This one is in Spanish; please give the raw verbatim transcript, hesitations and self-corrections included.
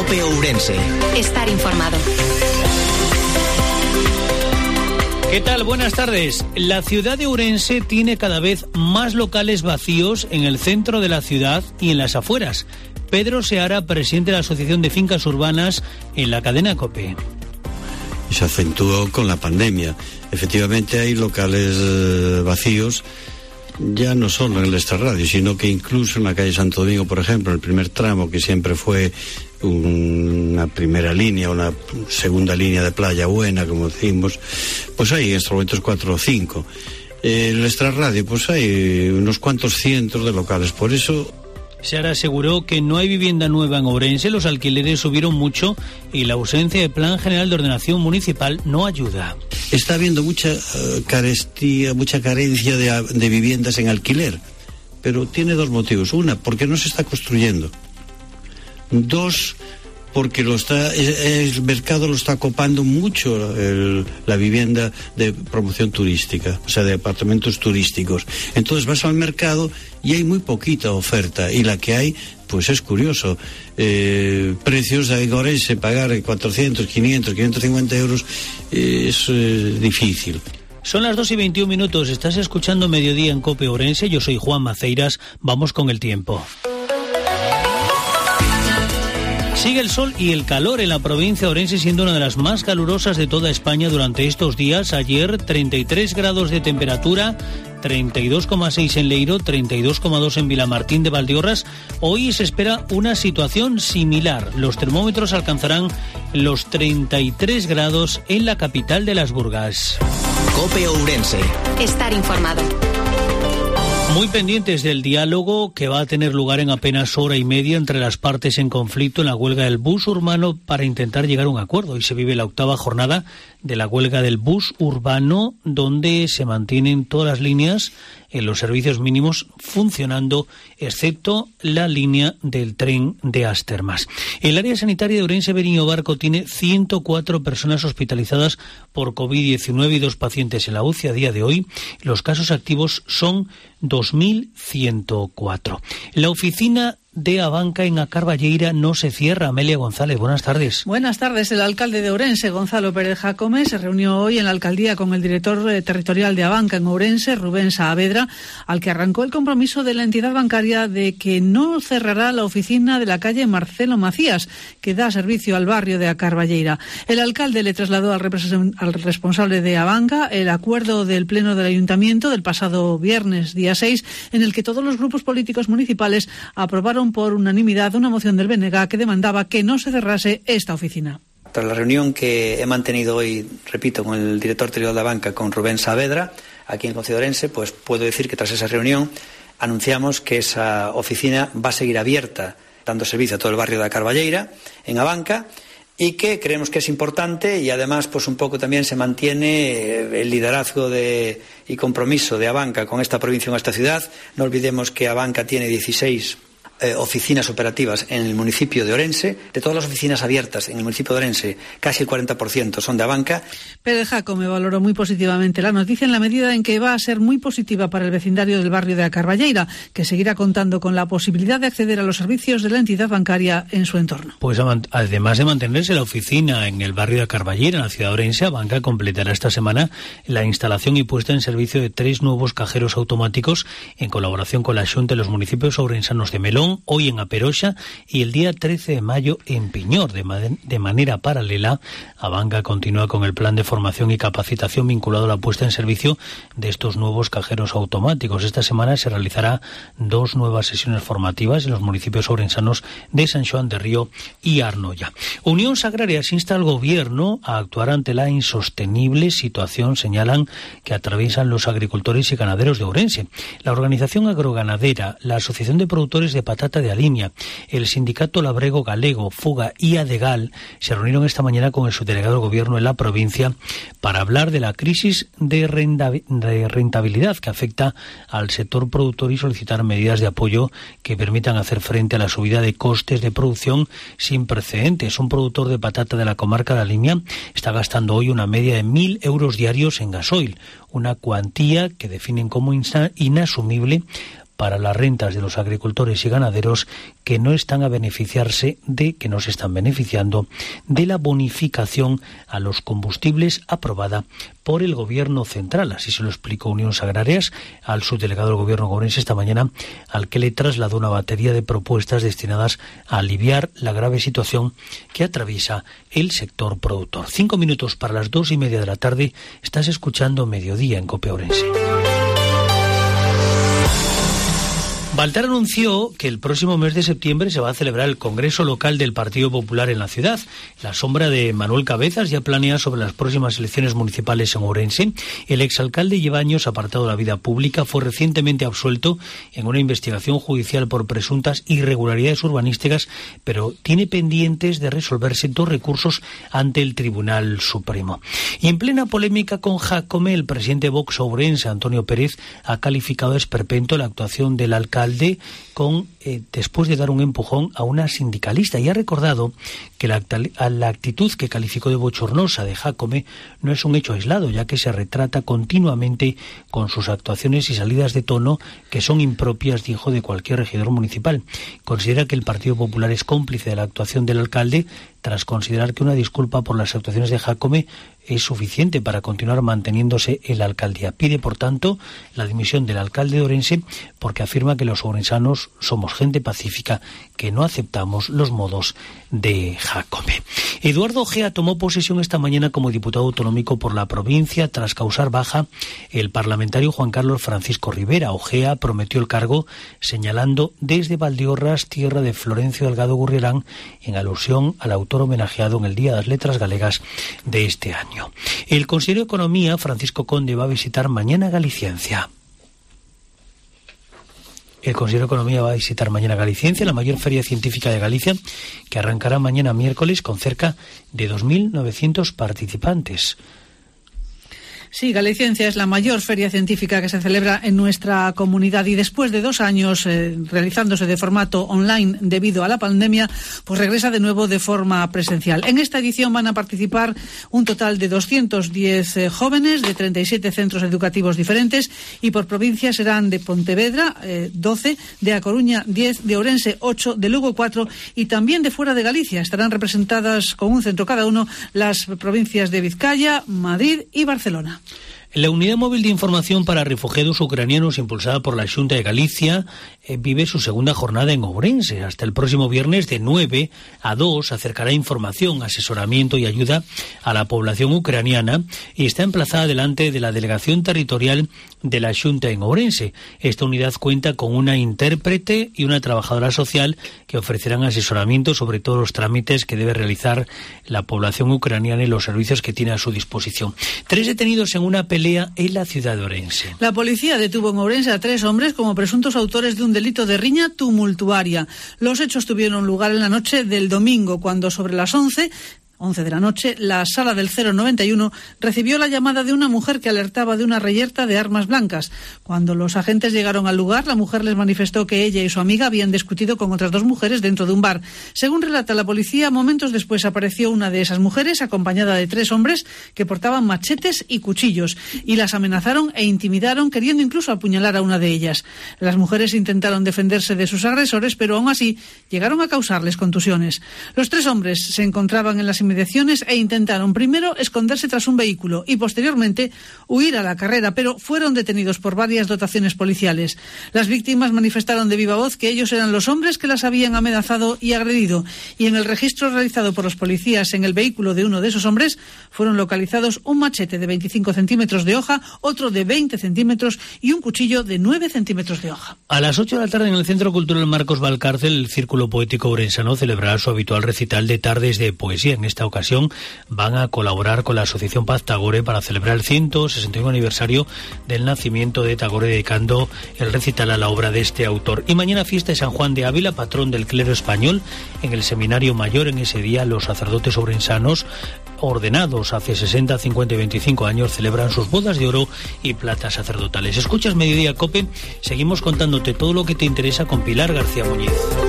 COPE Ourense. Estar informado. ¿Qué tal? Buenas tardes. La ciudad de Ourense tiene cada vez más locales vacíos en el centro de la ciudad y en las afueras. Pedro Seara, presidente de la Asociación de Fincas Urbanas, en la cadena COPE. Se acentuó con la pandemia. Efectivamente hay locales eh, vacíos, ya no solo en el extrarradio, sino que incluso en la calle Santo Domingo, por ejemplo, el primer tramo, que siempre fue una primera línea, una segunda línea de playa buena, como decimos, pues hay en estos momentos cuatro o cinco. Eh, el extrarradio, pues hay unos cuantos cientos de locales, por eso... Seara aseguró que no hay vivienda nueva en Ourense, los alquileres subieron mucho y la ausencia de plan general de ordenación municipal no ayuda. Está habiendo mucha uh, carestía, mucha carencia de, de viviendas en alquiler, pero tiene dos motivos. Una, porque no se está construyendo. Dos, porque lo está, el mercado lo está copando mucho el, la vivienda de promoción turística, o sea, de apartamentos turísticos. Entonces vas al mercado y hay muy poquita oferta, y la que hay, pues es curioso. Eh, precios de Ourense, pagar cuatrocientos, quinientos, quinientos cincuenta euros eh, es eh, difícil. Son las dos y veintiún minutos, estás escuchando Mediodía en COPE Ourense, yo soy Juan Maceiras, vamos con el tiempo. Sigue el sol y el calor en la provincia de Ourense, siendo una de las más calurosas de toda España durante estos días. Ayer treinta y tres grados de temperatura, treinta y dos coma seis en Leiro, treinta y dos coma dos en Vilamartín de Valdeorras. Hoy se espera una situación similar. Los termómetros alcanzarán los treinta y tres grados en la capital de las Burgas. COPE Ourense. Estar informado. Muy pendientes del diálogo que va a tener lugar en apenas hora y media entre las partes en conflicto en la huelga del bus urbano para intentar llegar a un acuerdo. Hoy se vive la octava jornada de la huelga del bus urbano, donde se mantienen todas las líneas en los servicios mínimos funcionando, excepto la línea del tren de Astermas. El área sanitaria de Ourense Beriño Barco tiene ciento cuatro personas hospitalizadas por covid diecinueve y dos pacientes en la U C I a día de hoy. Los casos activos son dos mil ciento cuatro. La oficina de Abanca en A Carballeira no se cierra. Amelia González, buenas tardes. Buenas tardes. El alcalde de Ourense, Gonzalo Pérez Jacome, se reunió hoy en la alcaldía con el director eh, territorial de Abanca en Ourense, Rubén Saavedra, al que arrancó el compromiso de la entidad bancaria de que no cerrará la oficina de la calle Marcelo Macías, que da servicio al barrio de A Carballeira. El alcalde le trasladó al, repres- al responsable de Abanca el acuerdo del Pleno del Ayuntamiento del pasado viernes, día seis, en el que todos los grupos políticos municipales aprobaron por unanimidad una moción del B N G que demandaba que no se cerrase esta oficina. Tras la reunión que he mantenido hoy, repito, con el director territorial de la banca, con Rubén Saavedra, aquí en el Concello de Ourense, pues puedo decir que tras esa reunión anunciamos que esa oficina va a seguir abierta, dando servicio a todo el barrio de A Carballeira, en Abanca, y que creemos que es importante, y además pues un poco también se mantiene el liderazgo de, y compromiso de Abanca con esta provincia, con esta ciudad. No olvidemos que Abanca tiene dieciséis Eh, oficinas operativas en el municipio de Ourense. De todas las oficinas abiertas en el municipio de Ourense, casi el cuarenta por ciento son de Abanca. Pérez Jacome valoró muy positivamente la noticia en la medida en que va a ser muy positiva para el vecindario del barrio de A Carballeira, que seguirá contando con la posibilidad de acceder a los servicios de la entidad bancaria en su entorno. Pues además de mantenerse la oficina en el barrio de A Carballeira, en la ciudad de Ourense, Abanca completará esta semana la instalación y puesta en servicio de tres nuevos cajeros automáticos en colaboración con la Xunta de los municipios ourensanos de Melón, hoy en Aperoxa y el día trece de mayo en Piñor. De, man- de manera paralela, Abanca continúa con el plan de formación y capacitación vinculado a la puesta en servicio de estos nuevos cajeros automáticos. Esta semana se realizará dos nuevas sesiones formativas en los municipios ourensanos de San Xoán de Río y Arnoia. Unión Agrarias insta al gobierno a actuar ante la insostenible situación, señalan, que atraviesan los agricultores y ganaderos de Ourense. La organización agroganadera, la Asociación de Productores de Patata de Aliña, el Sindicato Labrego Galego, Fuga y Adegal se reunieron esta mañana con el subdelegado del Gobierno en la provincia para hablar de la crisis de rentabilidad que afecta al sector productor y solicitar medidas de apoyo que permitan hacer frente a la subida de costes de producción sin precedentes. Un productor de patata de la comarca de Aliña está gastando hoy una media de mil euros diarios en gasoil, una cuantía que definen como inasumible para las rentas de los agricultores y ganaderos que no están a beneficiarse de, que no se están beneficiando de la bonificación a los combustibles aprobada por el Gobierno central. Así se lo explicó Unións Agrarias al subdelegado del Gobierno orense esta mañana, al que le trasladó una batería de propuestas destinadas a aliviar la grave situación que atraviesa el sector productor. Cinco minutos para las dos y media de la tarde. Estás escuchando Mediodía en COPE Ourense. Baltar anunció que el próximo mes de septiembre se va a celebrar el Congreso Local del Partido Popular en la ciudad. La sombra de Manuel Cabezas ya planea sobre las próximas elecciones municipales en Ourense. El exalcalde lleva años apartado de la vida pública, fue recientemente absuelto en una investigación judicial por presuntas irregularidades urbanísticas, pero tiene pendientes de resolverse dos recursos ante el Tribunal Supremo. Y en plena polémica con Jacome, el presidente de Vox Ourense, Antonio Pérez, ha calificado de esperpento la actuación del alcalde con eh, después de dar un empujón a una sindicalista, y ha recordado que la, la actitud que calificó de bochornosa de Jacome no es un hecho aislado, ya que se retrata continuamente con sus actuaciones y salidas de tono que son impropias, dijo, de cualquier regidor municipal. Considera que el Partido Popular es cómplice de la actuación del alcalde, tras considerar que una disculpa por las actuaciones de Jacome es suficiente para continuar manteniéndose en la alcaldía. Pide, por tanto, la dimisión del alcalde de Ourense, porque afirma que los ourensanos somos gente pacífica, que no aceptamos los modos de Jacome. Eduardo Ojea tomó posesión esta mañana como diputado autonómico por la provincia tras causar baja el parlamentario Juan Carlos Francisco Rivera. Ojea prometió el cargo señalando desde Valdeorras, tierra de Florencio Delgado Gurriarán, en alusión al autor homenajeado en el Día de las Letras Galegas de este año. El consejero de Economía, Francisco Conde, va a visitar mañana Galiciencia. El consejero de Economía va a visitar mañana Galiciencia, la mayor feria científica de Galicia, que arrancará mañana miércoles con cerca de dos mil novecientos participantes. Sí, Galiciencia es la mayor feria científica que se celebra en nuestra comunidad, y después de dos años eh, realizándose de formato online debido a la pandemia, pues regresa de nuevo de forma presencial. En esta edición van a participar un total de doscientos diez eh, jóvenes de treinta y siete centros educativos diferentes, y por provincia serán de Pontevedra eh, doce, de A Coruña diez, de Ourense ocho, de Lugo cuatro y también de fuera de Galicia. Estarán representadas con un centro cada uno las provincias de Vizcaya, Madrid y Barcelona. La Unidad Móvil de Información para Refugiados Ucranianos, impulsada por la Xunta de Galicia, eh, vive su segunda jornada en Ourense. Hasta el próximo viernes, de nueve a dos, acercará información, asesoramiento y ayuda a la población ucraniana, y está emplazada delante de la Delegación Territorial de la Xunta en Ourense. Esta unidad cuenta con una intérprete y una trabajadora social que ofrecerán asesoramiento sobre todos los trámites que debe realizar la población ucraniana y los servicios que tiene a su disposición. Tres detenidos en una pelea en la ciudad de Ourense. La policía detuvo en Ourense a tres hombres como presuntos autores de un delito de riña tumultuaria. Los hechos tuvieron lugar en la noche del domingo, cuando sobre las once once de la noche, la sala del cero noventa y uno recibió la llamada de una mujer que alertaba de una reyerta de armas blancas. Cuando los agentes llegaron al lugar, la mujer les manifestó que ella y su amiga habían discutido con otras dos mujeres dentro de un bar. Según relata la policía, momentos después apareció una de esas mujeres acompañada de tres hombres que portaban machetes y cuchillos, y las amenazaron e intimidaron, queriendo incluso apuñalar a una de ellas. Las mujeres intentaron defenderse de sus agresores, pero aún así llegaron a causarles contusiones. Los tres hombres se encontraban en las inmediaciones e intentaron primero esconderse tras un vehículo y posteriormente huir a la carrera, pero fueron detenidos por varias dotaciones policiales. Las víctimas manifestaron de viva voz que ellos eran los hombres que las habían amenazado y agredido, y en el registro realizado por los policías en el vehículo de uno de esos hombres fueron localizados un machete de veinticinco centímetros de hoja, otro de veinte centímetros y un cuchillo de nueve centímetros de hoja. A las ocho de la tarde, en el Centro Cultural Marcos Valcárcel, el Círculo Poético Ourensano celebrará su habitual recital de tardes de poesía. En esta ocasión van a colaborar con la Asociación Paz Tagore para celebrar el ciento sesenta y uno aniversario del nacimiento de Tagore, dedicando el recital a la obra de este autor. Y mañana, fiesta de San Juan de Ávila, patrón del clero español. En el Seminario Mayor, en ese día, los sacerdotes ourensanos ordenados hace sesenta, cincuenta y veinticinco años celebran sus bodas de oro y plata sacerdotales. Escuchas Mediodía COPE, seguimos contándote todo lo que te interesa con Pilar García Muñiz.